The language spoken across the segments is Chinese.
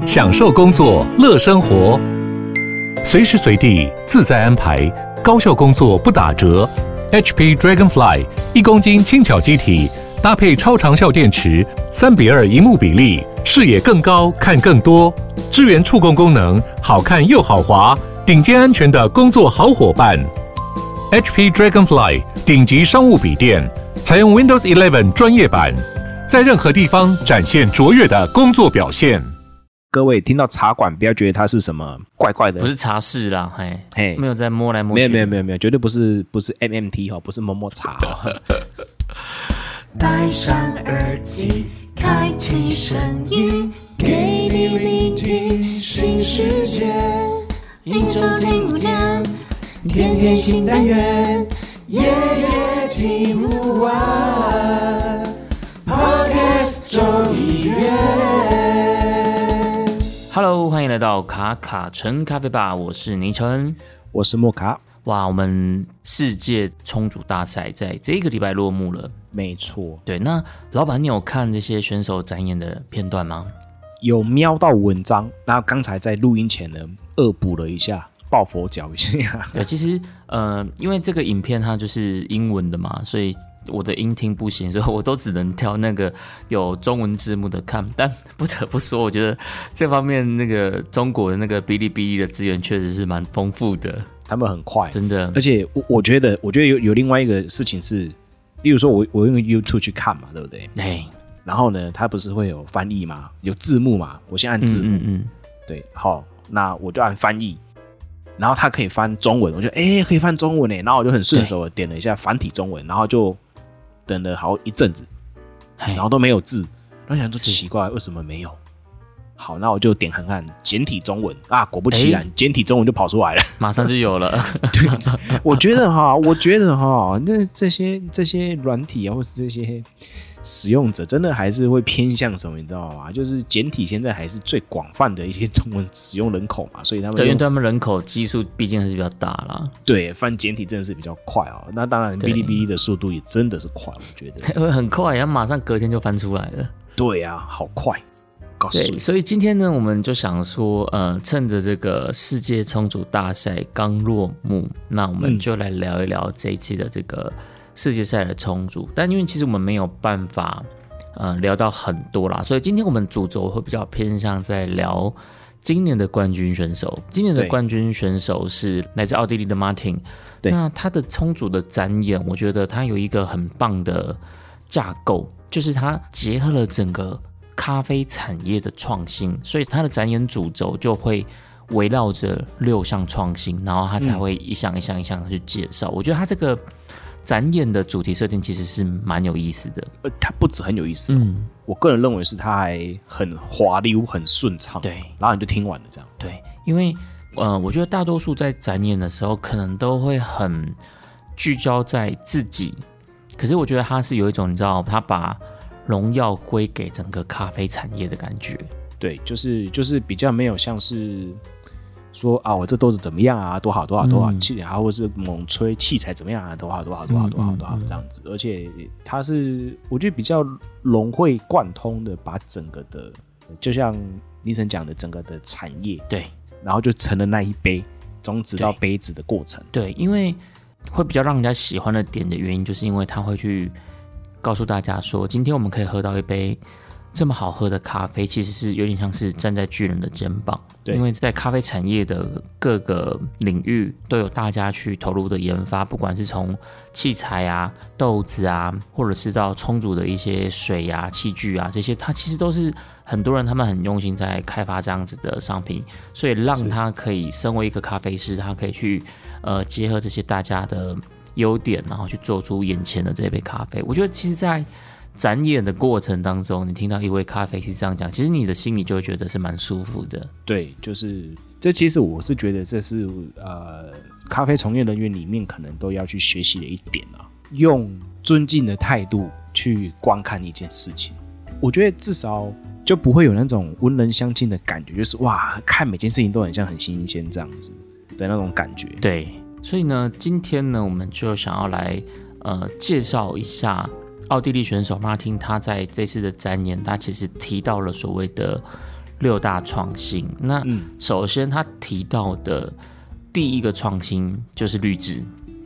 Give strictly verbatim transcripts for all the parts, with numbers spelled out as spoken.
享受工作，乐生活，随时随地自在安排，高效工作不打折。H P Dragonfly 一公斤轻巧机体，搭配超长效电池，三比二萤幕比例，视野更高，看更多。支援触控功能，好看又好滑，顶尖安全的工作好伙伴。H P Dragonfly 顶级商务笔电，采用 Windows 十一专业版，在任何地方展现卓越的工作表现。 各位听到茶馆，不要觉得它是什么怪怪的， 不是茶室啦，嘿， 嘿， 没有在摸来摸去， 没有没有没有没有，绝对不是不是 M M T 哈，不是摸摸茶。 戴上耳机，开启声音，给你聆听新世界。一周听五天，天天新单元，夜夜听不完。Podcast 周一月。 Hello， 欢迎来到卡卡城咖啡吧，我是倪晨， 我是莫卡。 哇，我们世界冲煮大赛在这个礼拜落幕了。 没错， 对，那老板，你有看这些选手展演的片段吗？ 有瞄到文章，然后刚才在录音前呢，恶补了一下，抱佛脚一下。 对，其实呃，因为这个影片它就是英文的嘛，所以我的音听不行，所以我都只能挑那个有中文字幕的看。但不得不说，我觉得这方面那个中国的那个哔哩哔哩的资源确实是蛮丰富的， 他们很快， 真的。 而且我我觉得，我觉得有有另外一个事情是，例如说我我用 YouTube 去看嘛，对不对？ 哎， 然后呢，它不是会有翻译嘛，有字幕嘛，我先按字幕， 嗯嗯嗯， 对，好，那我就按翻译。然后它可以翻中文，我就哎可以翻中文耶，然后我就很顺手的点了一下繁体中文，然后就等了好一阵子，然后都没有字，然后想说奇怪为什么没有？好，那我就点看看简体中文啊，果不其然，简体中文就跑出来了， 马上就有了。 对，我觉得哈，我觉得哈，那这些这些软体啊，或是这些使用者真的还是会偏向什么，你知道吗？就是简体现在还是最广泛的一些中文使用人口嘛，所以他们对，因为他们人口基数毕竟还是比较大啦。 对，翻简体真的是比较快哦。那当然，哔哩哔哩的速度也真的是快，我觉得会很快，然后马上隔天就翻出来了。 对啊，好快。 对，所以今天呢，我们就想说，呃，趁着这个世界冲煮大赛刚落幕，那我们就来聊一聊这一次的这个世界赛的冲煮。但因为其实我们没有办法，呃，聊到很多啦，所以今天我们主轴会比较偏向在聊今年的冠军选手。今年的冠军选手是来自奥地利的 Martin。那他的冲煮的展演，我觉得他有一个很棒的架构，就是他结合了整个咖啡产业的创新，所以它的展演主轴就会围绕着六项创新，然后它才会一项一项一项的去介绍。嗯、我觉得它这个展演的主题设定其实是蛮有意思的。 呃，它不止很有意思、哦，嗯，我个人认为是它还很滑溜、很顺畅。 对， 然后你就听完了这样。 对，因为呃，我觉得大多数在展演的时候，可能都会很聚焦在自己，可是我觉得它是有一种，你知道，他把荣耀归给整个咖啡产业的感觉。 对，就是就是比较没有像是说啊，我这豆子怎么样啊，多好多好多好器材、嗯，或者是猛吹器材怎么样啊，多好多好多好多好多好这样子。而且它是我觉得比较融会贯通的，把整个的就像倪晨讲的整个的产业， 对， 然后就成了那一杯种子到杯子的过程。 对，因为会比较让人家喜欢的点的原因，就是因为它会去告诉大家说，今天我们可以喝到一杯这么好喝的咖啡，其实是有点像是站在巨人的肩膀。因为在咖啡产业的各个领域都有大家去投入的研发，不管是从器材啊、豆子啊，或者是到冲煮的一些水啊、器具啊，这些它其实都是很多人他们很用心在开发这样子的商品，所以让他可以身为一个咖啡师，他可以去呃结合这些大家的优点，然后去做出眼前的这杯咖啡。我觉得其实在展演的过程当中，你听到一位咖啡师这样讲，其实你的心里就会觉得是蛮舒服的。 对，就是这其实我是觉得这是呃咖啡从业人员里面可能都要去学习的一点啊，用尊敬的态度去观看一件事情，我觉得至少就不会有那种文人相亲的感觉，就是哇，看每件事情都很像很新鲜这样子的那种感觉。 对，所以呢，今天呢，我们就想要来呃介绍一下奥地利选手马丁，他在这次的展演，他其实提到了所谓的六大创新。那首先他提到的第一个创新就是滤纸。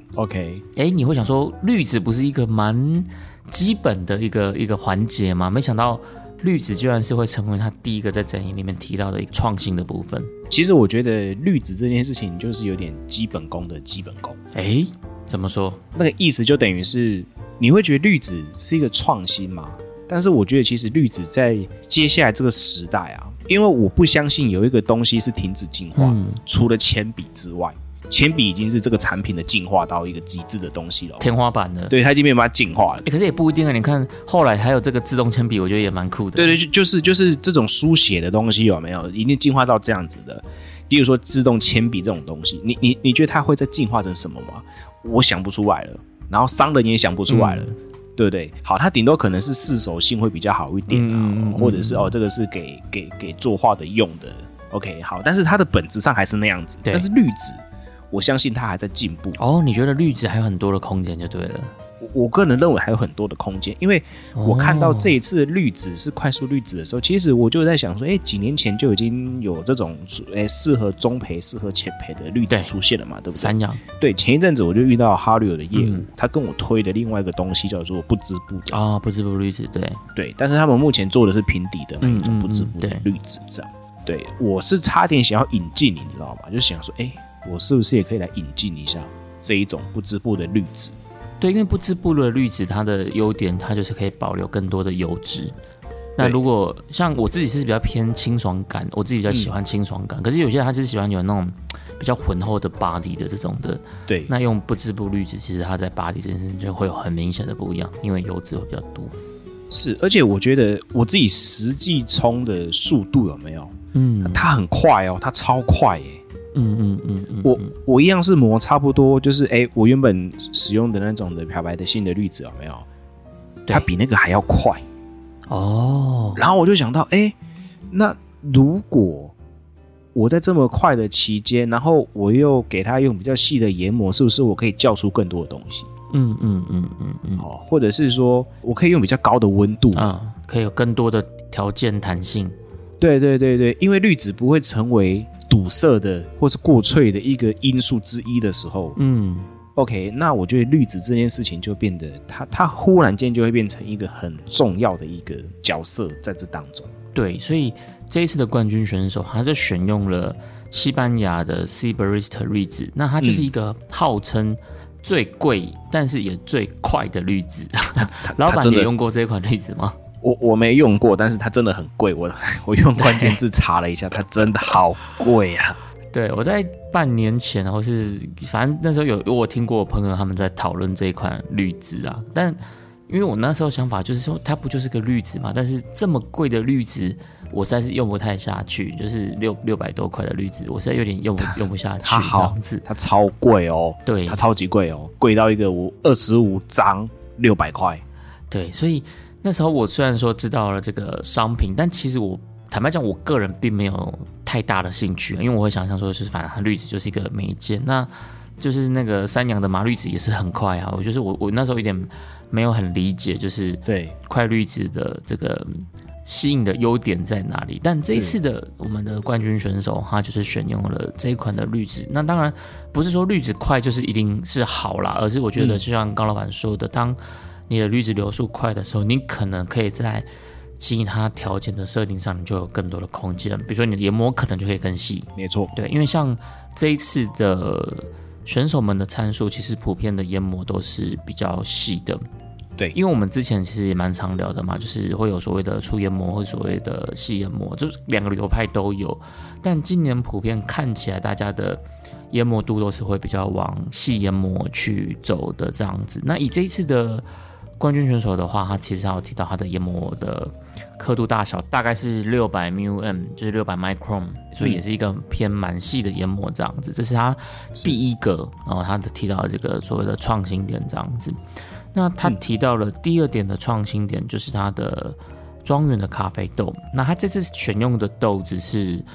OK， 哎，你会想说滤纸不是一个蛮基本的一个一个环节吗？没想到滤纸居然是会成为他第一个在整理里面提到的一个创新的部分。 其实我觉得滤纸这件事情就是有点基本功的基本功。 哎，怎么说？ 那个意思就等于是你会觉得滤纸是一个创新嘛？但是我觉得其实滤纸在接下来这个时代啊，因为我不相信有一个东西是停止进化，嗯、除了铅笔之外。铅笔已经是这个产品的进化到一个极致的东西了， 天花板的， 对，它已经没有办法进化了。 欸、可是也不一定啊，你看后来还有这个自动铅笔，我觉得也蛮酷的。 对对，就是就是这种书写的东西有没有已经进化到这样子的？例如说自动铅笔这种东西，你你你觉得它会再进化成什么吗？我想不出来了，然后商人也想不出来了。嗯，对不对？好，它顶多可能是市手性会比较好一点啊，嗯嗯嗯、或者是哦，这个是给给给作画的用的。OK， 好，但是它的本质上还是那样子。但是滤纸。我相信它还在进步哦。你觉得滤纸还有很多的空间就对了。 我我个人认为还有很多的空间，因为我看到这一次的滤纸是快速滤纸的时候，其实我就在想说，哎，几年前就已经有这种哎适合中培、适合浅培的滤纸出现了嘛， 对, 对不对？ 三样。对， 前一阵子我就遇到哈利尔的业务，嗯、他跟我推的另外一个东西叫做不织布的啊、哦，不织布滤纸，对对，但是他们目前做的是平底的那一种不织布的滤纸，这样。对, 对，我是差点想要引进，你知道吗？就想说，哎。我是不是也可以来引进一下这一种不织布的滤纸？ 对，因为不织布的滤纸，它的优点它就是可以保留更多的油脂。那如果像我自己是比较偏清爽感，我自己比较喜欢清爽感。嗯、可是有些人他是喜欢有那种比较浑厚的 body 的这种的。 对， 那用不织布滤纸，其实它在 body 这件事情就会有很明显的不一样，因为油脂会比较多。 是，而且我觉得我自己实际冲的速度有没有？嗯，它很快哦，它超快耶。 嗯嗯嗯嗯， 我我一样是磨差不多，就是哎、欸，我原本使用的那种的漂白的新的滤纸有没有？它比那个还要快哦。 然后我就想到，哎、欸，那如果我在这么快的期间，然后我又给它用比较细的研磨，是不是我可以叫出更多的东西？ 嗯嗯嗯嗯嗯， 哦，或者是说我可以用比较高的温度啊、嗯，可以有更多的条件弹性。 对对对对，因为滤纸不会成为堵塞的或是过脆的一个因素之一的时候，嗯 ，OK， 那我觉得滤纸这件事情就变得，它它忽然间就会变成一个很重要的一个角色在这当中。 对，所以这一次的冠军选手，他就选用了西班牙的 Sebarista 滤纸，那它就是一个号称最贵、嗯、但是也最快的滤纸。老板，你用过这款滤纸吗？ 我我没用过，但是它真的很贵。我我用关键字查了一下，它真的好贵啊！ 对，我在半年前，或是反正那时候有我听过我朋友他们在讨论这一款滤纸啊，但因为我那时候想法就是说，它不就是个滤纸嘛？但是这么贵的滤纸，我实在是用不太下去，就是六六百多块的滤纸，我实在有点用不用不下去这样子。 它超贵哦， 对， 它超级贵哦，贵到一个我二十五张六百块。 对，所以。那时候我虽然说知道了这个商品，但其实我坦白讲，我个人并没有太大的兴趣，因为我会想象说，就是反正它滤纸就是一个媒介，那就是那个三洋的麻滤纸也是很快啊。我就是我我那时候有点没有很理解，就是对快滤纸的这个吸引的优点在哪里。但这一次的我们的冠军选手，他就是选用了这一款的滤纸。那当然不是说滤纸快就是一定是好啦，而是我觉得就像高老板说的，当你的滤纸流速快的时候，你可能可以在其他条件的设定上，你就有更多的空间。比如说你的研磨可能就可以更细， 没错， 对，因为像这一次的选手们的参数，其实普遍的研磨都是比较细的。对，因为我们之前其实也蛮常聊的嘛，就是会有所谓的粗研磨或所谓的细研磨，就是两个流派都有。但今年普遍看起来，大家的研磨度都是会比较往细研磨去走的这样子。那以这一次的冠军选手的话，他其实还有提到他的研磨的刻度大小大概是六百 μm， 就是六百 micron， 所以也是一个偏蛮细的研磨这样子。这是他第一个，然后他的提到的这个所谓的创新点这样子。那他提到了第二点的创新点，就是他的庄园的咖啡豆。那他这次选用的豆子是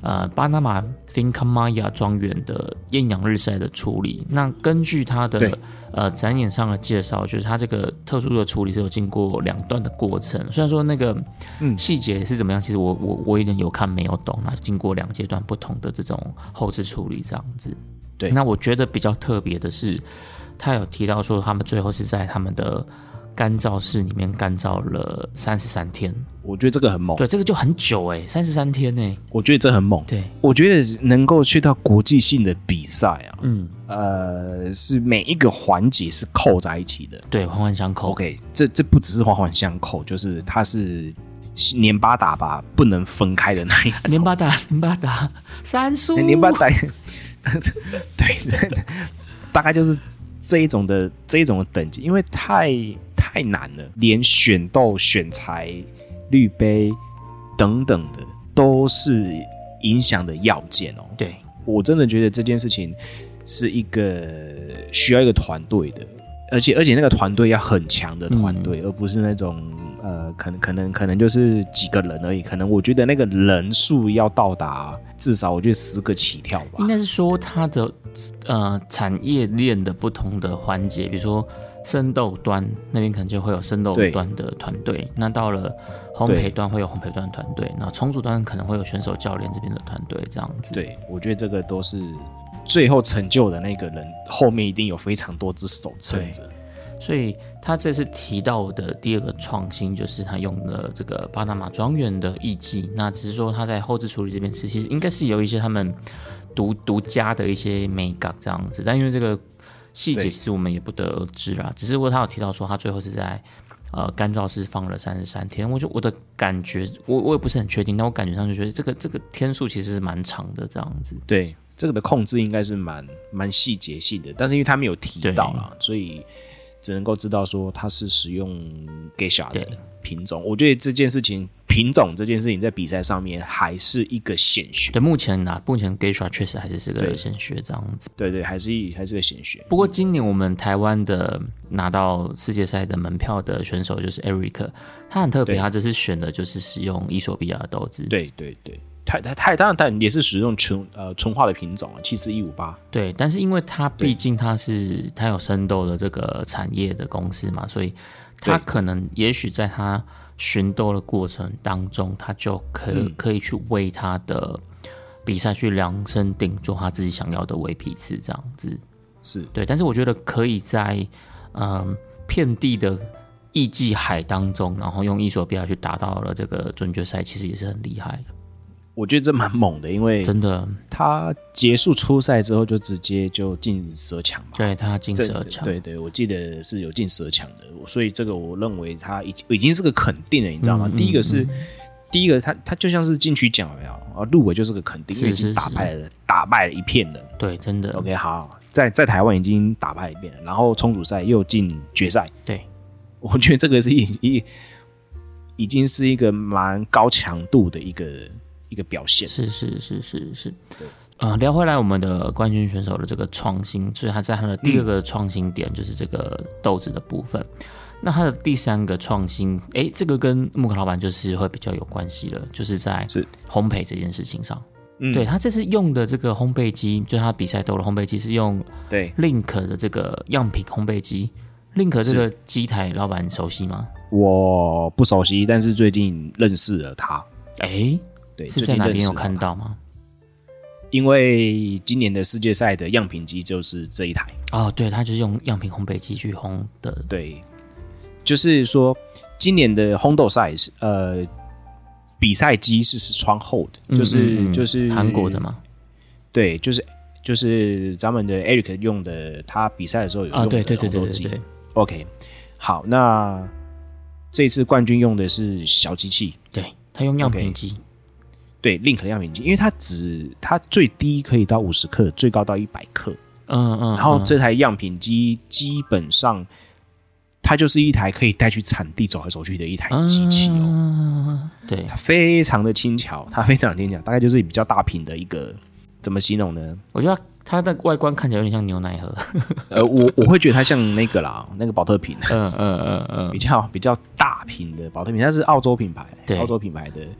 呃巴拿马 Fincamaya 庄园的艳阳日晒的处理。那根据它的呃展演上的介绍，就是它这个特殊的处理是有经过两段的过程。虽然说那个细节是怎么样，其实我我我有点有看没有懂，那经过两阶段不同的这种后置处理这样子。 对， 那我觉得比较特别的是，他有提到说他们最后是在他们的干燥室里面干燥了三十三天。 我觉得这个很猛。 对，这个就很久哎，三十三天哎， 我觉得这很猛。 对， 我觉得能够去到国际性的比赛啊， 嗯， 呃，是每一个环节是扣在一起的， 对，环环相扣。 OK， 这这不只是环环相扣，就是它是黏巴打吧不能分开的那一种。 黏巴达，黏巴达，三叔， 黏巴打，对，大概就是这一种的这一种的等级，因为太太难了，连选豆、选材、滤杯等等的都是影响的要件哦。 对， 我真的觉得这件事情是一个需要一个团队的，而且而且那个团队要很强的团队，嗯、而不是那种呃，可能可能可能就是几个人而已。可能我觉得那个人数要到达至少我觉得十个起跳吧。 应该是说它的呃产业链的不同的环节，比如说生豆端那边可能就会有生豆端的团队，那到了烘焙端会有烘焙端的团队，那重组端可能会有选手教练这边的团队这样子。 对，我觉得这个都是最后成就的那个人后面一定有非常多只手撑着。 所以他这次提到的第二个创新就是他用了这个巴拿马庄园的艺伎，那只是说他在后置处理这边是其实应该是有一些他们独独家的一些美感这样子，但因为这个细节其实我们也不得而知啦，只是他有提到说他最后是在呃干燥室放了三十三天，我就我的感觉我我也不是很确定，但我感觉上就觉得这个这个天数其实是蛮长的这样子。 对，这个的控制应该是蛮蛮细节性的，但是因为他没有提到啦，所以只能够知道说它是使用 Geisha 的品种。我觉得这件事情，品种这件事情在比赛上面还是一个显学。 对，目前啊，目前 Geisha 确实还是是个显学这样子。 对对，还是还是个显学。 不过今年我们台湾的拿到世界赛的门票的选手就是 Eric， 他很特别，他这次选的就是使用伊索比亚的豆子。 对对对。太太太，当然它也是使用纯呃纯化的品种啊，七四一五八。 对，但是因为它毕竟它是它有生豆的这个产业的公司嘛，所以它可能也许在它寻豆的过程当中，它就可以、嗯、可以去为它的比赛去量身定做它自己想要的微批次这样子。 是对，但是我觉得可以在嗯遍地的艺伎海当中，然后用伊索比亚去达到了这个准决赛，其实也是很厉害的。 我觉得这蛮猛的，因为真的，他结束初赛之后就直接就进十二强嘛。 对，他进十二强。 对对，我记得是有进十二强的，所以这个我认为他已经已经是个肯定了，你知道吗？嗯、第一个是、嗯、第一个他他就像是金曲奖了呀，啊，入围就是个肯定，因为已经打败了打败了一片人。 对，真的。 OK， 好，在在台湾已经打败一遍了，然后冲组赛又进决赛。 对， 我觉得这个是一一已经是一个蛮高强度的一个。一个表现是是是是是，呃，聊回来我们的冠军选手的这个创新，所以他在他的第二个创新点就是这个豆子的部分。嗯、那他的第三个创新，哎，这个跟木克老板就是会比较有关系了，就是在烘焙这件事情上。嗯、对他这次用的这个烘焙机，就是他比赛豆的烘焙机是用对 Link 的这个样品烘焙机。Link 这个机台老板熟悉吗？ 我不熟悉，但是最近认识了他。 哎。对，是在哪边有看到吗？ 因为今年的世界赛的样品机就是这一台哦，对，它就是用样品烘焙机去烘的。 对，就是说今年的烘豆赛，呃，比赛机是是窗后的，就是、嗯嗯、就是韩国的嘛。 对，就是就是咱们的 Eric 用的，他比赛的时候有用的烘豆机。 对对对对对对。 OK， 好，那这次冠军用的是小机器， 对，他用样品机。Okay， 对 Link 的样品机，因为它只它最低可以到五十克，最高到一百克。嗯嗯。然后这台样品机基本上，它就是一台可以带去产地走来走去的一台机器哦。 嗯、对， 它非常的轻巧，它非常的轻巧，大概就是比较大瓶的一个，怎么形容呢？ 我觉得它的外观看起来有点像牛奶盒。 呃，我我会觉得它像那个啦，那个保特瓶。 嗯嗯嗯嗯， 比较比较大瓶的保特瓶，它是澳洲品牌，澳洲品牌的。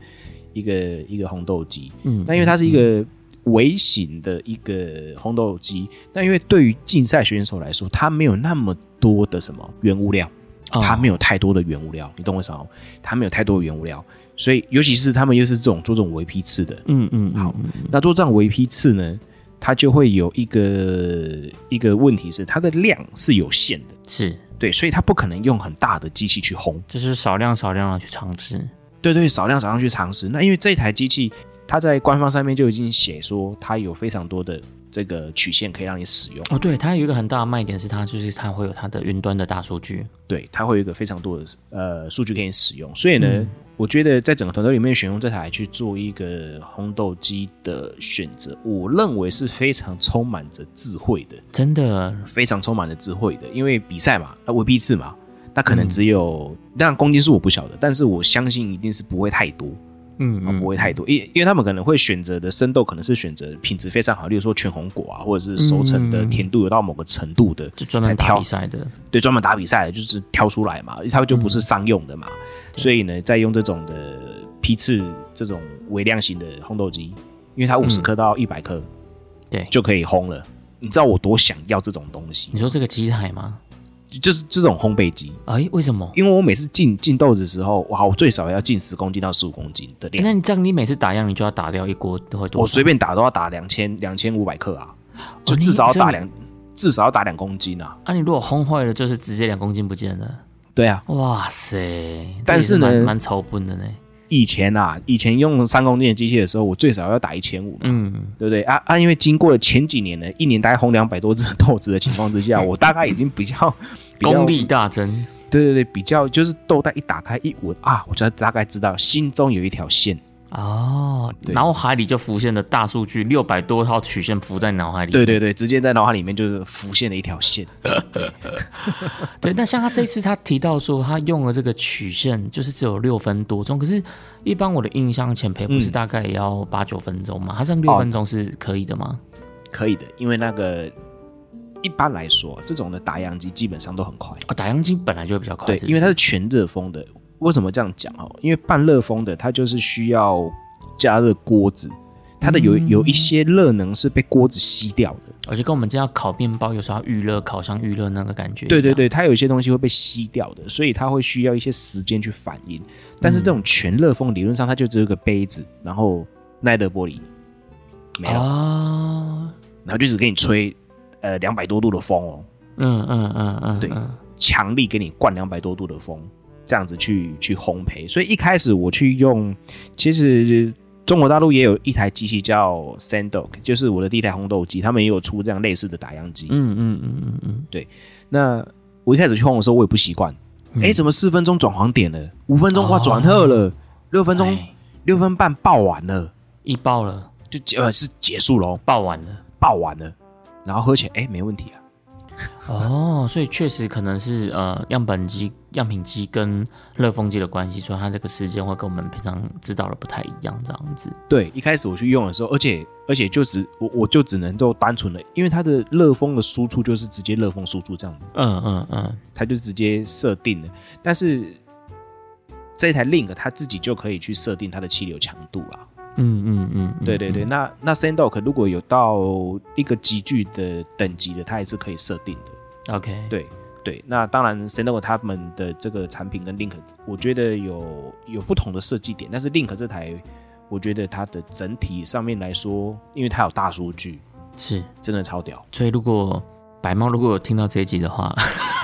一个一个烘豆机， 嗯， 但因为它是一个微型的一个烘豆机，但因为对于竞赛选手来说，它没有那么多的什么原物料，它没有太多的原物料，你懂我意思吗？它没有太多的原物料，所以尤其是他们又是这种做这种微批次的， 嗯嗯， 好，那做这样微批次呢，它就会有一个一个问题是，它的量是有限的， 是对，所以它不可能用很大的机器去烘， 就是少量少量的去尝试， 对对，少量少量去尝试。那因为这台机器，它在官方上面就已经写说，它有非常多的这个曲线可以让你使用。 哦，对，它有一个很大的卖点是它就是它会有它的云端的大数据， 对，它会有一个非常多的呃数据可以使用。所以呢， 嗯、 我觉得在整个团队里面选用这台去做一个烘豆机的选择，我认为是非常充满着智慧的， 真的非常充满着智慧的。因为比赛嘛，那微批次嘛，那可能只有，嗯、当然公斤数我不晓得，但是我相信一定是不会太多。 嗯, 嗯， 不会太多，因因为他们可能会选择的生豆可能是选择品质非常好，例如说全红果啊，或者是熟成的甜度有到某个程度的， 就专门打比赛的， 对，专门打比赛的，就是挑出来嘛，它就不是商用的嘛，嗯、所以呢，再用这种的批次这种微量型的烘豆机，因为它五十克到一百克， 对， 就可以烘了。你知道我多想要这种东西？ 你说这个机台吗？ 就是这种烘焙机， 哎，为什么？ 因为我每次进进豆子的时候，哇，我最少要进十公斤到十五公斤的量。 那你这样，你每次打样，你就要打掉一锅都会多少？ 我随便打都要打两千两千五百克啊，就至少要打两、哦、至少要打两公斤啊。 啊，你如果烘坏了，就是直接两公斤不见了。 对啊， 哇塞！ 但是呢， 蛮超笨的呢。 以前啊，以前用三公斤的机器的时候，我最少要打一千五，嗯，对不对啊？啊，因为经过了前几年呢，一年大概烘两百多只豆子的情况之下，我大概已经比较功力大增。 对对对，比较就是豆袋一打开一闻啊，我就大概知道心中有一条线哦，脑海里就浮现了大数据，六百多套曲线浮在脑海里。 对对对，直接在脑海里面就是浮现了一条线。 对，那像他这次他提到说，他用了这个曲线，就是只有六分多钟，可是一般我的印象前培不是大概也要八九分钟吗？他这样六分钟是可以的吗？ 可以的，因为那个一般来说，这种的打样机基本上都很快。 哦，打样机本来就会比较快， 对， 是不是？ 因为它是全热风的。为什么这样讲哦？因为半热风的，它就是需要加热锅子，它的有有一些热能是被锅子吸掉的， 而且跟我们这样烤面包有时候要预热、烤箱预热那个感觉。 对对对，它有一些东西会被吸掉的，所以它会需要一些时间去反应。但是这种全热风，理论上它就只有个杯子，然后耐热玻璃没有，哦、然后就只给你吹呃两百多度的风哦。 嗯嗯嗯嗯， 对，强力给你灌两百多度的风。这样子去去烘焙，所以一开始我去用，其实中国大陆也有一台机器叫 Sandok， 就是我的第一台烘豆机，他们也有出这样类似的打样机。 嗯嗯嗯嗯嗯， 对。那我一开始去烘的时候，我也不习惯，哎、嗯，怎么四分钟转黄点了，五分钟哇转褐了，六、哦、分钟六分半爆完了， 一爆了就结呃是结束咯， 爆完了， 爆完了，然后喝起来哎没问题啊。 哦，所以确实可能是呃样本机、样品机跟热风机的关系，所以它这个时间会跟我们平常知道的不太一样，这样子。 对，一开始我去用的时候，而且而且就只我我就只能够单纯的，因为它的热风的输出就是直接热风输出这样子， 嗯嗯嗯，它就直接设定了。但是这一台 Link 它自己就可以去设定它的气流强度啦。 嗯嗯嗯， 对对对，那那 Sandok 如果有到一个级距的等级的，它也是可以设定的。 OK， 对对，那当然 Sandok 他们的这个产品跟 Link， 我觉得有有不同的设计点，但是 Link 这台，我觉得它的整体上面来说，因为它有大数据， 是真的超屌。 所以如果白猫如果有听到这一集的话，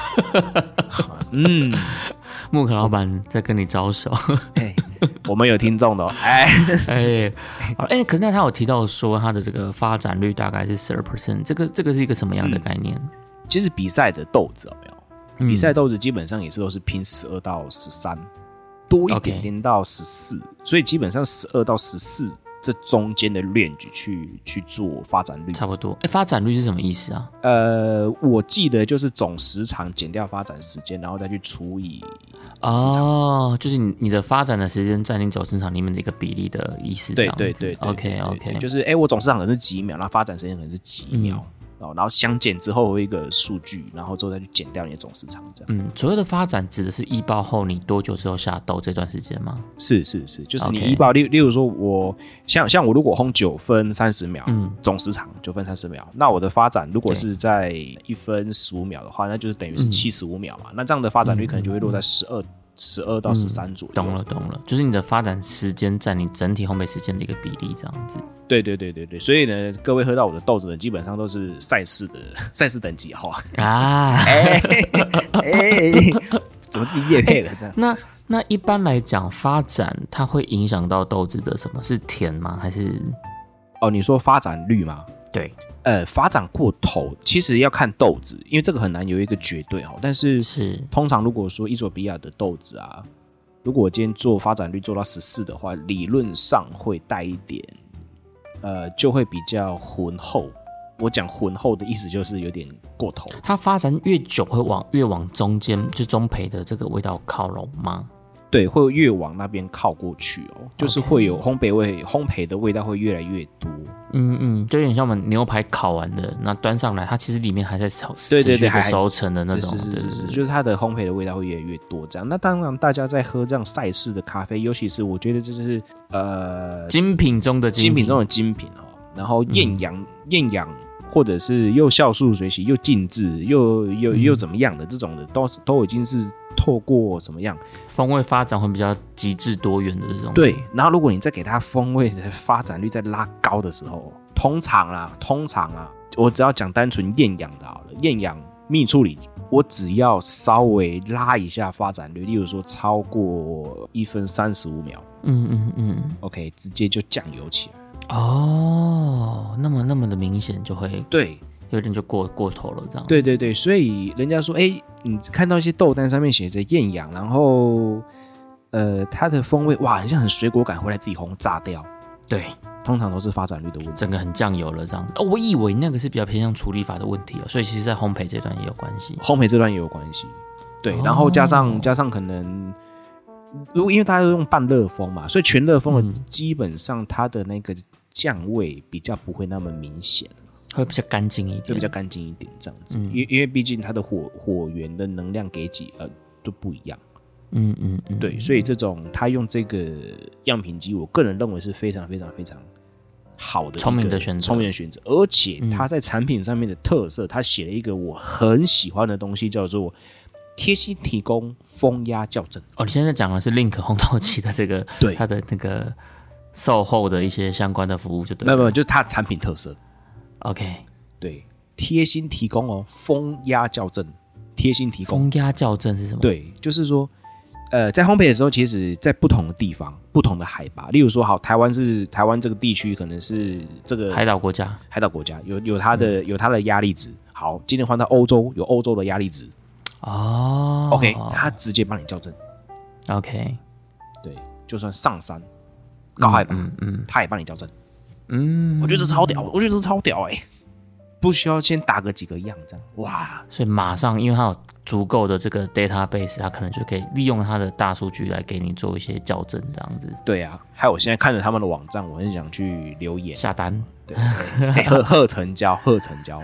嗯， 木可老板在跟你招手。 欸、我们有听众的、哦，哎哎哎，可是那他有提到说他的这个发展率大概是十二 percent， 这个这个是一个什么样的概念？嗯、 其实比赛的豆子有没有？嗯、比赛豆子基本上也是都是拼十二到十三，多一点点到十四， okay. 所以基本上十二到十四这中间的 range 去去做发展率， 差不多。哎，发展率是什么意思啊？ 呃，我记得就是总时长减掉发展时间，然后再去除以总时长。 哦，就是你你的发展的时间占你总时长里面的一个比例的意思。 对对对 ，OK OK， 就是哎，我总时长可能是几秒，然后发展时间可能是几秒。 然后相减之后有一个数据，然后之后再去减掉你的总时长，这样。 嗯，所谓的发展指的是一包后你多久之后下豆这段时间吗？ 是是是，就是你一包，例例如说我像像我如果烘九分三十秒，嗯，总时长九分三十秒，那我的发展如果是在一分十五秒的话，那就是等于是七十五秒嘛、嗯，那这样的发展率可能就会落在十二。十二到十三左右、嗯， 懂了懂了，就是你的发展时间占你整体烘焙时间的一个比例，这样子。 对对对对对，所以呢，各位喝到我的豆子呢，基本上都是赛事的赛事等级哈。啊，哎、欸欸，怎么自己业配了这样？ 欸、那那一般来讲，发展它会影响到豆子的什么？是甜吗？还是？ 哦，你说发展率吗？ 对。 呃，发展过头，其实要看豆子，因为这个很难有一个绝对哈。但是， 是通常如果说伊索比亚的豆子啊，如果我今天做发展率做到十四的话，理论上会带一点，呃，就会比较浑厚。我讲浑厚的意思就是有点过头。 它发展越久，会往越往中间，就中培的这个味道靠拢吗？ 对，会越往那边靠过去哦， okay. 就是会有烘焙味，烘焙的味道会越来越多。 嗯嗯，就有点像我们牛排烤完的，那端上来，它其实里面还在熟，对对对，熟成的那种， 是是是是，就是它的烘焙的味道会越来越多。这样，那当然，大家在喝这样赛事的咖啡，尤其是我觉得这是呃精品中的精品， 精品中的精品哦。然后厌氧、厌氧，或者是又酵素水洗，又静置，又又又怎么样的、嗯、这种的，都都已经是透过怎么样风味发展会比较极致多元的这种。 对，然后如果你再给它风味的发展率再拉高的时候，通常啊，通常啊，我只要讲单纯厌氧的好了，厌氧蜜处理，我只要稍微拉一下发展率，例如说超过一分三十五秒， 嗯嗯嗯 ，OK， 直接就酱油起来。 哦，那么那么的明显就会对， 有点就过过头了这样。 对对对，所以人家说，哎、欸，你看到一些豆单上面写着厌氧，然后呃，它的风味哇，很像很水果感，回来自己烘炸掉。 对， 通常都是发展率的问题， 整个很酱油了这样。哦，我以为那个是比较偏向处理法的问题哦，所以其实在烘焙这段也有关系。 烘焙这段也有关系，对，然后加上、哦、加上可能。如果因为它是用半热风嘛，所以全热风的基本上它的那个酱味比较不会那么明显， 会比较干净一点， 会比较干净一点这样子。嗯、因因为毕竟它的火火源的能量给给呃都不一样。 嗯嗯嗯， 对，所以这种他用这个样品机，我个人认为是非常非常非常好的聪明的选择， 聪明的选择。而且它在产品上面的特色，他写了一个我很喜欢的东西，叫做。贴心提供风压校正哦，你现在讲的是 Link 烘豆机的这个， 对它的那个售后的一些相关的服务就对了， 没有没有，就是它产品特色。 OK， 对，贴心提供哦，风压校正，贴心提供。 风压校正是什么？ 对，就是说，呃，在烘焙的时候，其实在不同的地方、不同的海拔，例如说，好，台湾是台湾这个地区可能是这个海岛国家， 海岛国家有有它的、嗯、有它的压力值。好，今天换到欧洲，有欧洲的压力值。 哦 ，OK， 他直接帮你校正 ，OK， 对，就算上山高海拔，嗯嗯，他也帮你校正，嗯，我觉得这超屌，我觉得这超屌哎、欸，不需要先打个几个样这样，哇， 所以马上因为他有足够的这个 database， 他可能就可以利用他的大数据来给你做一些校正这样子。 对啊，还有我现在看着他们的网站，我很想去留言下单， 对，贺贺成交，贺成交。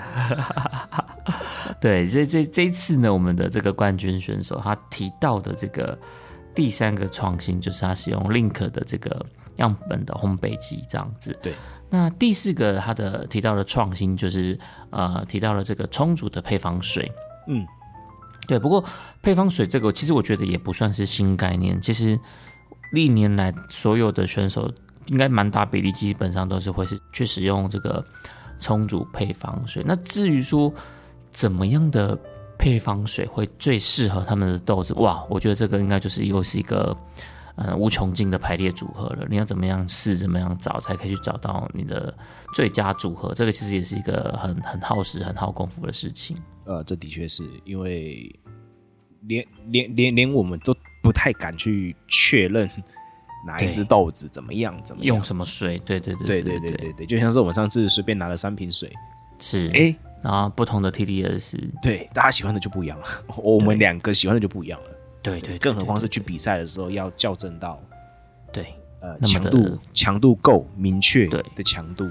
对，这这这一次呢，我们的这个冠军选手他提到的这个第三个创新，就是他使用 Link 的这个样本的烘焙机这样子。 对， 那第四个他的提到的创新就是呃提到了这个冲煮的配方水。嗯，对，不过配方水这个其实我觉得也不算是新概念，其实历年来所有的选手应该蛮大比例基本上都是会是去使用这个冲煮配方水。那至于说怎么样的配方水会最适合他们的豆子，哇，我觉得这个应该就是又是一个呃无穷尽的排列组合了。你要怎么样试，怎么样找，才可以去找到你的最佳组合。这个其实也是一个很很耗时、很耗功夫的事情。 呃，这的确是因为连连连连我们都不太敢去确认哪一只豆子怎么样，怎么样用什么水？对对对对对对对对，就像是我们上次随便拿了三瓶水， 是哎。欸然后不同的 T D S， 对，大家喜欢的就不一样了。我们两个喜欢的就不一样了。 对 对, 对， 更何况是去比赛的时候要校正到， 对， 呃，强度强度够明确的强度。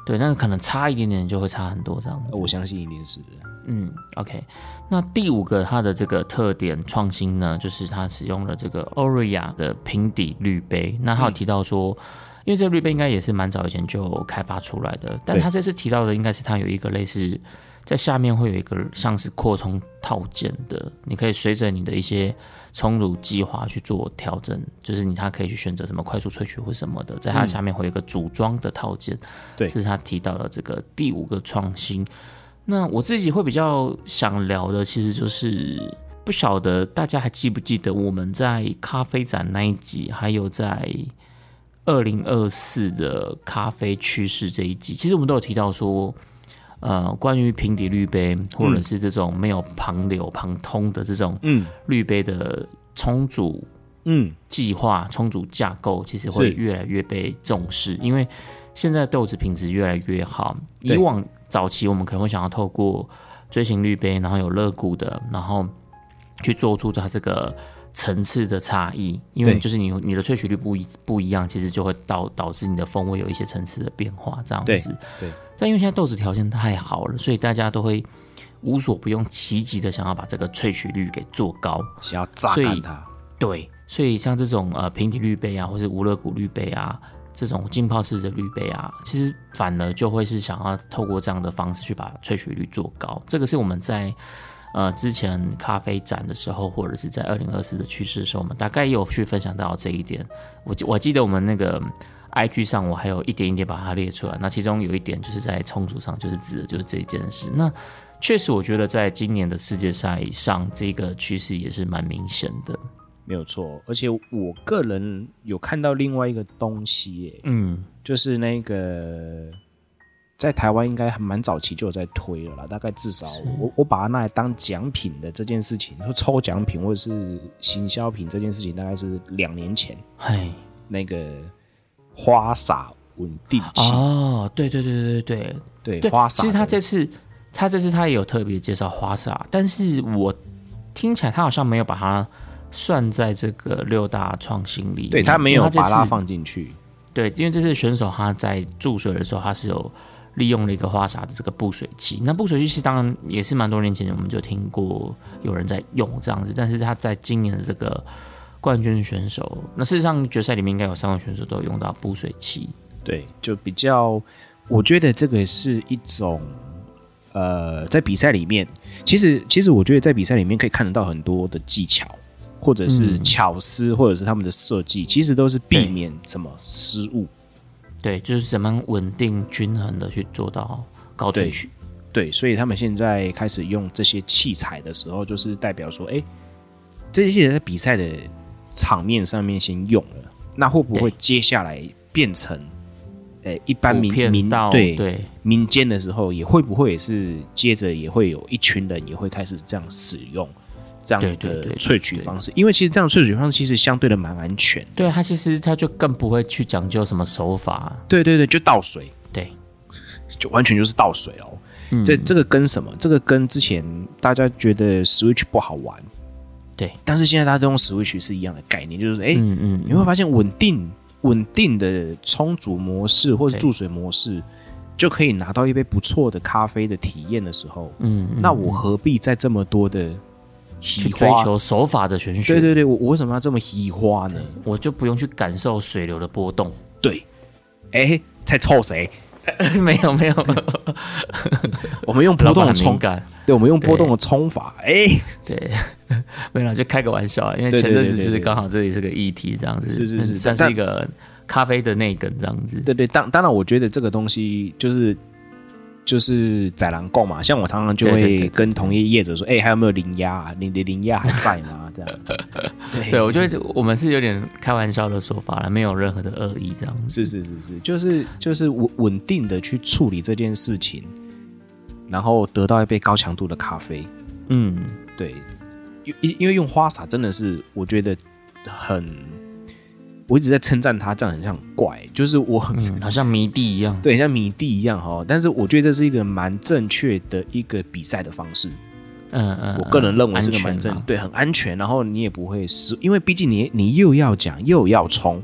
对，那可能差一点点就会差很多这样子。 我相信一定是的。 嗯 ，OK。那第五个它的这个特点创新呢，就是它使用了这个 Oria 的平底滤杯。那他有提到说，嗯、因为这个滤杯应该也是蛮早以前就开发出来的，但他这次提到的应该是它有一个类似在下面会有一个像是扩充套件的，你可以随着你的一些冲煮计划去做调整，就是你它可以去选择什么快速萃取或什么的，在它下面会有一个组装的套件。对、嗯，这是他提到的这个第五个创新。那我自己会比较想聊的，其实就是不晓得大家还记不记得我们在咖啡展那一集，还有在二零二四的咖啡趋势这一集，其实我们都有提到说，呃，关于平底滤杯或者是这种没有旁流旁通的这种滤杯的冲煮嗯计划、冲煮架构，其实会越来越被重视，因为现在豆子品质越来越好。以往早期我们可能会想要透过锥形滤杯，然后有肋骨的，然后去做出它这个层次的差异，因为就是你你的萃取率不一不一样，其实就会导导致你的风味有一些层次的变化，这样子。对。对但因为现在豆子条件太好了，所以大家都会无所不用其极的想要把这个萃取率给做高， 想要榨干它。 对，所以像这种呃平底滤杯啊，或是无肋骨滤杯啊。这种浸泡式的滤杯啊，其实反而就会是想要透过这样的方式去把萃取率做高。这个是我们在呃之前咖啡展的时候，或者是在二零二四的趋势的时候，我们大概也有去分享到这一点。我我记得我们那个 I G 上，我还有一点一点把它列出来。那其中有一点就是在冲煮上，就是指的就是这件事。那确实，我觉得在今年的世界赛上，这个趋势也是蛮明显的。 没有错，而且我个人有看到另外一个东西耶，嗯，就是那个在台湾应该还蛮早期就有在推了啦，大概至少我我把它拿来当奖品的这件事情，说抽奖品或者是行销品这件事情，大概是两年前，嘿，那个花洒稳定器， 哦，对对对对对对对，花洒， 其实他这次他这次他也有特别介绍花洒，但是我听起来他好像没有把它算在这个六大创新里面， 对，他没有把它放进去。 对，因为这次选手他在注水的时候，他是有利用了一个花洒的这个布水器。那布水器是当然也是蛮多年前我们就听过有人在用这样子，但是他在今年的这个冠军选手，那事实上决赛里面应该有三位选手都有用到布水器。 对，就比较，我觉得这个是一种。呃，在比赛里面，其实其实我觉得在比赛里面可以看得到很多的技巧，或者是巧思，嗯、或者是他们的设计，其实都是避免什么失误。 对，就是怎么稳定均衡的去做到高萃取。 对，所以他们现在开始用这些器材的时候，就是代表说，哎，这些器材在比赛的场面上面先用了，那会不会接下来变成？呃，一般民民对对民间的时候，也会不会也是接着也会有一群人也会开始这样使用这样的萃取方式？因为其实这样的萃取方式其实相对的蛮安全的。 对，它其实它就更不会去讲究什么手法。 对对对，就倒水， 对， 就完全就是倒水哦。嗯、这这个跟什么？这个跟之前大家觉得 Switch 不好玩， 对， 但是现在大家都用 Switch 是一样的概念，就是哎，嗯嗯，你会发现稳定。稳定的冲煮模式或者注水模式，就可以拿到一杯不错的咖啡的体验的时候，嗯，那我何必在这么多的去追求手法的玄学？ 对对对，我我为什么要这么稀花呢？ 我就不用去感受水流的波动。 对，哎，在臭谁？ 没有没有， 我们用波动的冲感，对，我们用波动的冲法，哎， 对，没有就开个玩笑，因为前阵子就是刚好这里是个议题，这样子， 是是是， 算是一个咖啡的内梗这样子。 对对，当当然，我觉得这个东西就是就是宰狼购嘛，像我常常就会跟同业业者说，哎、欸，还有没有零压、啊？你的零压还在吗？这样。对， 对我觉得我们是有点开玩笑的说法了，没有任何的恶意，这样子。是是是是，就是就是稳稳定的去处理这件事情，然后得到一杯高强度的咖啡。嗯，对，因因为用花洒真的是我觉得很。我一直在称赞他，这样很像很怪，就是我、 嗯、好像迷弟一样， 对，像迷弟一样哈。但是我觉得这是一个蛮正确的一个比赛的方式，嗯嗯，我个人认为是个蛮正，对，很安全，然后你也不会失，因为毕竟你你又要讲又要冲，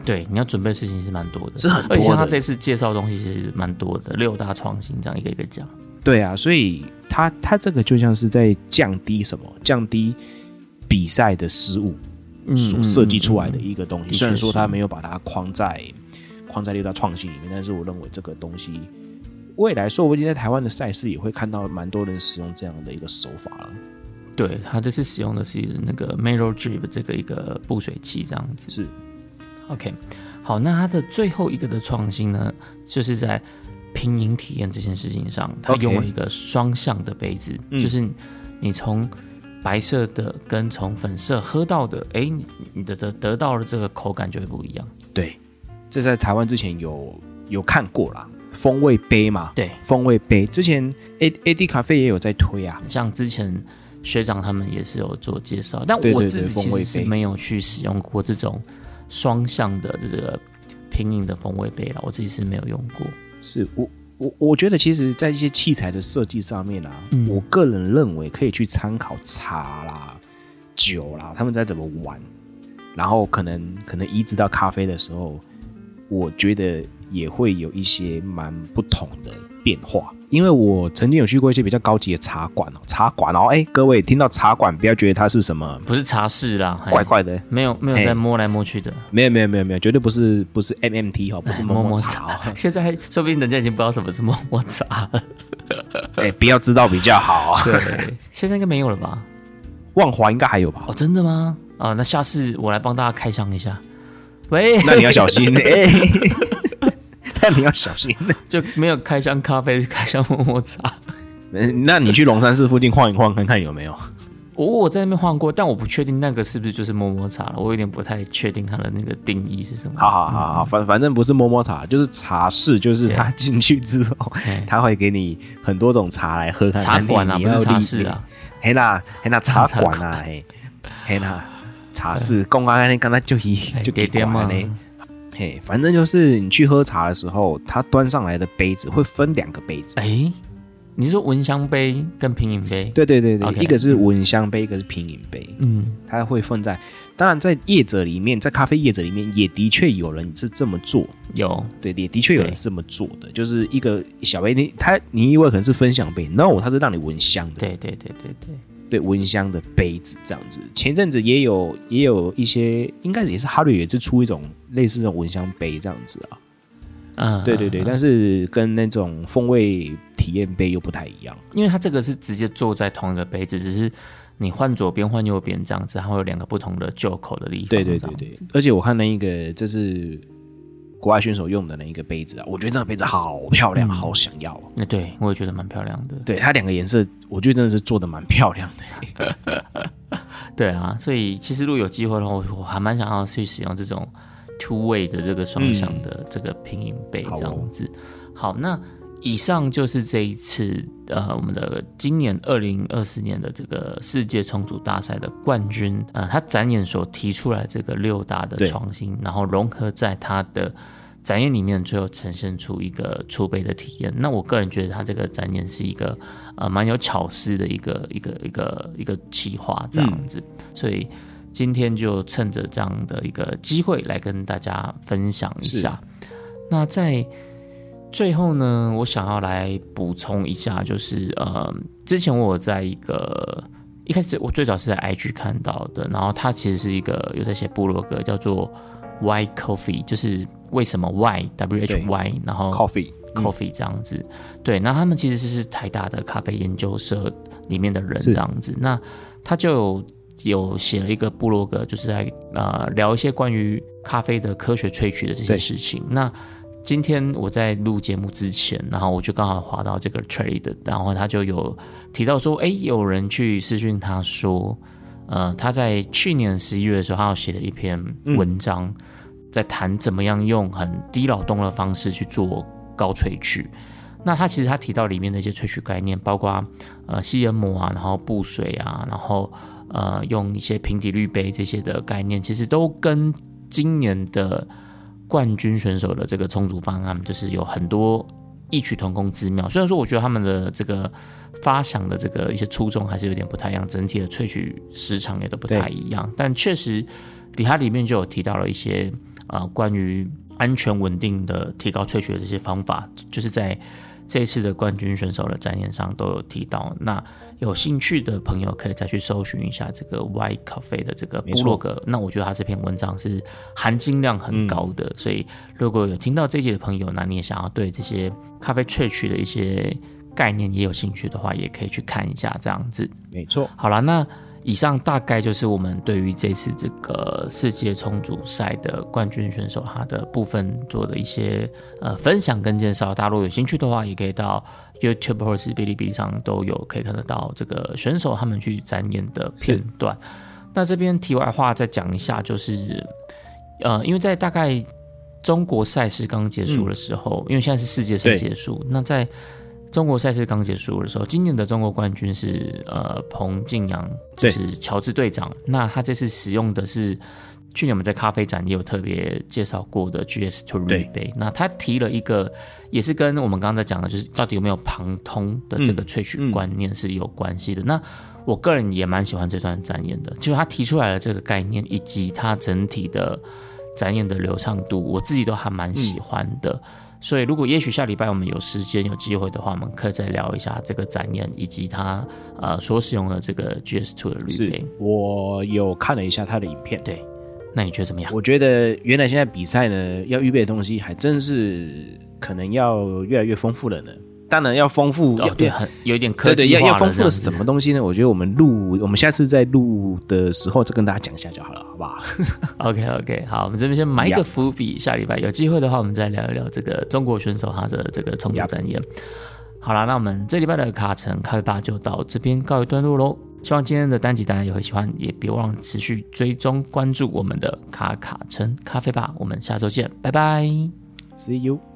对，你要准备的事情是蛮多的， 是很多的。 而且像他这次介绍的东西是蛮多的，六大创新这样一个一个讲。 对啊，所以他他这个就像是在降低什么，降低比赛的失误所设计出来的一个东西。嗯嗯嗯、虽然说他没有把它框在框在六大创新里面，但是我认为这个东西未来说不定在台湾的赛事也会看到蛮多人使用这样的一个手法了。 对，他这次使用的是那个 Metal Drip 这个一个布水器这样子。 是 OK， 好，那它的最后一个的创新呢，就是在品饮体验这件事情上，它用了一个双向的杯子， okay. 就是你从白色的跟从粉色喝到的，哎，你的得到的这个口感就会不一样。 对，这在台湾之前有有看过啦，风味杯嘛， 对， 风味杯之前 A A D 咖啡也有在推啊， 像之前学长他们也是有做介绍，但我自己其实是没有去使用过这种双向的这个品饮的风味杯啦，我自己是没有用过。 是我我我觉得，其实，在一些器材的设计上面啊、嗯，我个人认为可以去参考茶啦、酒啦，他们在怎么玩，然后可能可能移植到咖啡的时候，我觉得也会有一些蛮不同的变化。因为我曾经有去过一些比较高级的茶馆哦，茶馆哦，哎，各位听到茶馆不要觉得它是什么， 不是茶室啦， 怪怪的， 没有没有在摸来摸去的， 没有没有没有没有，绝对不是不是 M M T 哦，不是摸摸茶、哦。 现在说不定人家已经不知道什么是摸摸茶了， 哎，不要知道比较好。 对，现在应该没有了吧？ 万华应该还有吧？ 哦，真的吗？啊，那下次我来帮大家开箱一下。喂， 那你要小心哎。那你要小心， 就没有开箱咖啡，开箱摸摸茶。 那你去龙山寺附近晃一晃，看看有没有。 我我在那边晃过，但我不确定那个是不是就是摸摸茶了。我有点不太确定它的那个定义是什么。 好好好好，反反正不是摸摸茶，就是茶室，就是他进去之后，他会给你很多种茶来喝看看。 茶馆啊，不是茶室啊。 嘿啦嘿啦，茶馆啊，嘿嘿啦，茶室，公安那刚才就一就给点嘛呢。嘿，反正就是你去喝茶的时候，他端上来的杯子会分两个杯子。 哎，你是说闻香杯跟品饮杯？ 对对对对， okay, 一个是闻香杯，一个是品饮杯。嗯，它会分在，当然在业者里面，在咖啡业者里面，也的确有人是这么做。 有， 对，也的确有人是这么做的，就是一个小杯，你他你以为可能是分享杯 ，no， 它是让你闻香的。 对对对对对。 对，闻香的杯子这样子，前阵子也有也有一些，应该也是哈瑞也是出一种类似这种闻香杯这样子啊。嗯，对对对，嗯、但是跟那种风味体验杯又不太一样， 因为它这个是直接坐在同一个杯子，只是你换左边换右边这样子，它会有两个不同的就口的地方。 对对对对，而且我看那一个这是国外选手用的那一个杯子啊，我觉得这个杯子好漂亮，嗯、好想要。 那对我也觉得蛮漂亮的。 对，它两个颜色，我觉得真的是做的蛮漂亮的。 对啊，所以其实如果有机会的话，我还蛮想要去使用这种 two way 的这个双向的这个品饮杯这样子。嗯、好，那以上就是这一次呃我们的今年二零二四年的这个世界冲煮大赛的冠军，呃，他展演所提出来这个六大的创新，然后融合在他的展演里面，最后呈现出一个储备的体验。那我个人觉得他这个展演是一个呃蛮有巧思的一个一个一个一个企划这样子，嗯、所以今天就趁着这样的一个机会来跟大家分享一下。那在最后呢，我想要来补充一下，就是呃，之前我有在一个一开始我最早是在 I G 看到的，然后它其实是一个有在写部落格，叫做 Why Coffee， 就是为什么 Why W H Y， 然后 Coffee Coffee 这样子。嗯、对，那他们其实是台大的咖啡研究社里面的人这样子，那他就有有写了一个部落格，就是在呃聊一些关于咖啡的科学萃取的这些事情。那今天我在录节目之前，然后我就刚好滑到这个 trade， 然后他就有提到说，哎，有人去私讯他说，呃，他在去年十一月的时候，他有写了一篇文章，嗯、在谈怎么样用很低劳动的方式去做高萃取。那他其实他提到里面的一些萃取概念，包括呃吸研磨啊，然后布水啊，然后呃用一些平底滤杯这些的概念，其实都跟今年的冠军选手的这个冲煮方案就是有很多异曲同工之妙。虽然说我觉得他们的这个发想的这个一些初衷还是有点不太一样，整体的萃取时长也都不太一样，但确实它里面就有提到了一些呃关于安全稳定的提高萃取的这些方法，就是在这一次的冠军选手的展演上都有提到。那有兴趣的朋友可以再去搜寻一下这个 Y Cafe 的这个部落格。那我觉得他这篇文章是含金量很高的，嗯、所以如果有听到这一集的朋友，那你也想要对这些咖啡萃取的一些概念也有兴趣的话，也可以去看一下这样子。 没错。 好啦，那以上大概就是我们对于这次这个世界冲煮赛的冠军选手他的部分做的一些呃分享跟介绍。大家如果有兴趣的话，也可以到 YouTube 或是哔哩哔哩上都有可以看得到这个选手他们去展演的片段。那这边题外话再讲一下，就是呃，因为在大概中国赛事刚结束的时候，嗯、因为现在是世界赛结束，那在中国赛事刚结束的时候，今年的中国冠军是呃彭敬阳，就是乔治队长。那他这次使用的是去年我们在咖啡展也有特别介绍过的 G S 二滤杯。那他提了一个，也是跟我们刚刚在讲的，就是到底有没有旁通的这个萃取观念是有关系的。嗯嗯、那我个人也蛮喜欢这段展演的，就是他提出来的这个概念，以及他整体的展演的流畅度，我自己都还蛮喜欢的。嗯所以如果也许下礼拜我们有时间有机会的话，我们可以再聊一下这个展演以及它呃所使用的这个 G S 二 的滤杯。 我有看了一下他的影片， 对，那你觉得怎么样？ 我觉得原来现在比赛呢要预备的东西还真是可能要越来越丰富了呢。当然要丰富， 哦、对，很有一点科技化了。 对对，要要丰富的什么东西呢？我觉得我们录，我们下次在录的时候再跟大家讲一下就好了，好不好 ？OK OK， 好，我们这边先埋一个伏笔，下礼拜有机会的话，我们再聊一聊这个中国选手他的这个冲煮展演。好啦，那我们这礼拜的卡城咖啡吧就到这边告一段落喽。希望今天的单集大家也会喜欢，也别忘了持续追踪关注我们的卡卡城咖啡吧。我们下周见，拜拜 ，See you。